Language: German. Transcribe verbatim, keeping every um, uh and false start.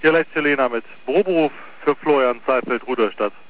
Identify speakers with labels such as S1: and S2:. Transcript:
S1: Hier leicht Helena mit Büroberuf für Florian Seifeld, Rudolstadt.